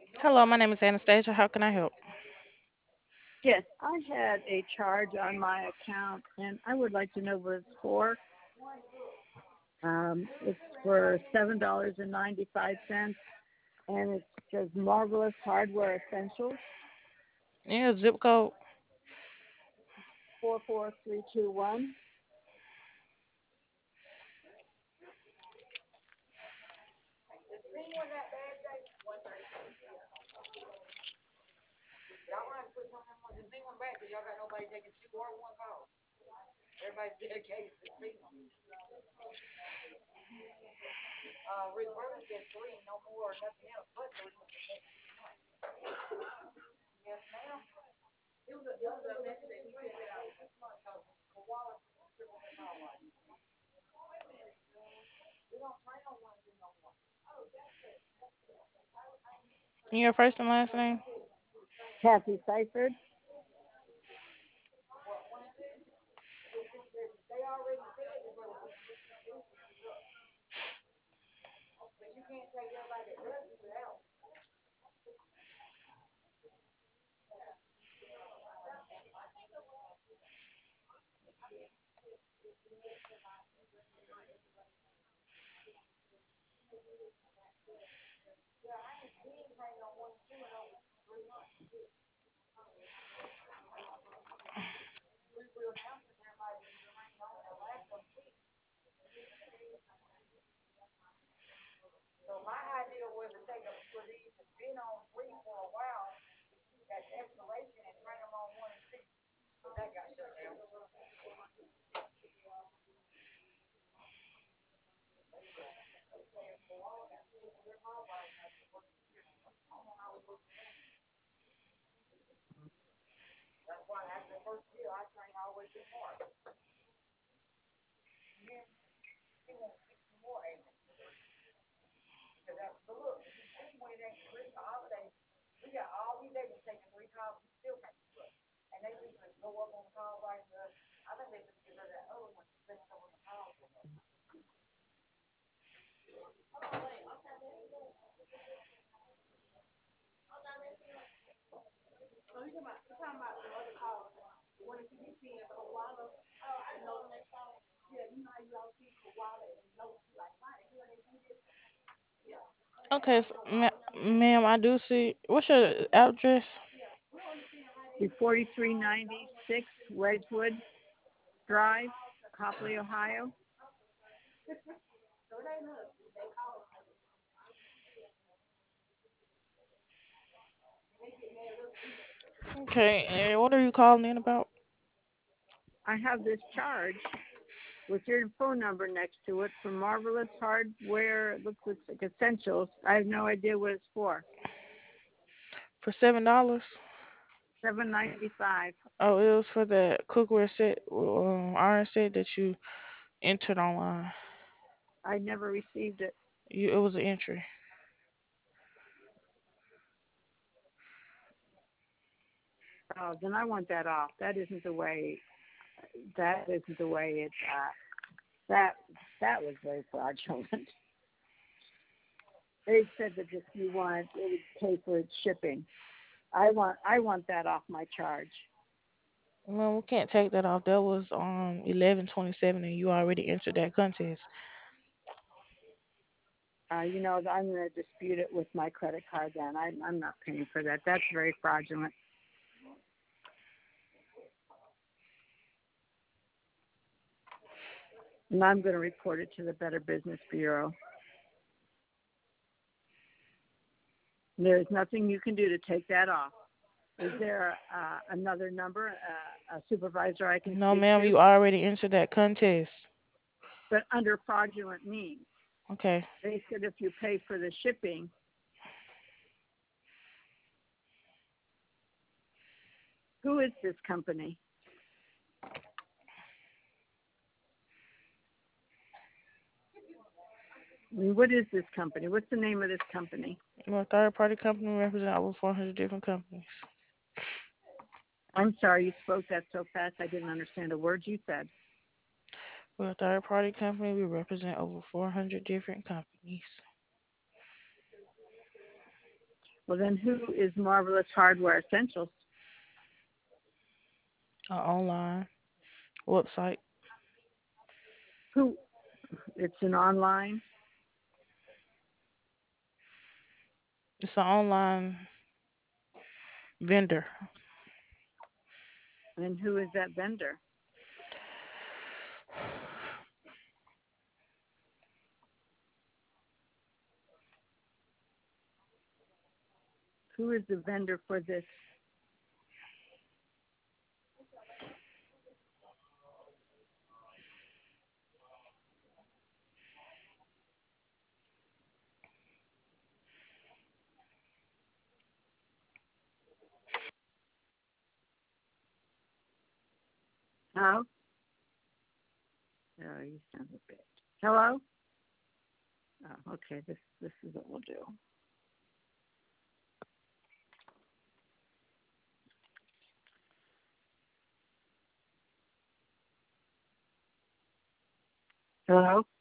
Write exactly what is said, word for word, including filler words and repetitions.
Hello, my name is Anastasia. How can I help? Yes, I had a charge on my account, and I would like to know what it's for. Um, it's for seven dollars and ninety-five cents, and it says Marvelous Hardware Essentials, Yeah, zip code. four four three two one. And your first and last name? Kathy Seifert. Okay, so, ma- ma'am, I do see. What's your address? The forty-three ninety-six Wedgewood Drive, Copley, Ohio. Okay, and what are you calling in about? I have this charge with your phone number next to it for Marvelous Hardware. It looks, looks like Essentials. I have no idea what it's for. For seven dollars? Seven ninety-five. Oh, it was for the cookware set, um, iron set that you entered online. I never received it. You, it was an entry. Oh, then I want that off. That isn't the way. That isn't the way it. Uh, that that was very fraudulent. They said that if you want, it would pay for its shipping. I want I want that off my charge. Well, we can't take that off. That was um eleven twenty seven, and you already entered that contest. Uh, you know, I'm going to dispute it with my credit card. Then I, I'm not paying for that. That's very fraudulent, and I'm going to report it to the Better Business Bureau. There's nothing you can do to take that off. Is there uh, another number, uh, a supervisor I can No, speak ma'am, to? you already entered that contest. But under fraudulent means, Okay. they said if you pay for the shipping, who is this company? I mean, what is this company? What's the name of this company? We're a third party company representing over four hundred different companies. I'm sorry, you spoke that so fast I didn't understand a word you said. We're a third party company. We represent over four hundred different companies. Well, then who is Marvelous Hardware Essentials? An online website. Who? It's an online. It's an online vendor. And who is that vendor? Who is the vendor for this? Hello? Oh, you sound a bit. Hello? Oh, okay. This this is what we'll do. Hello?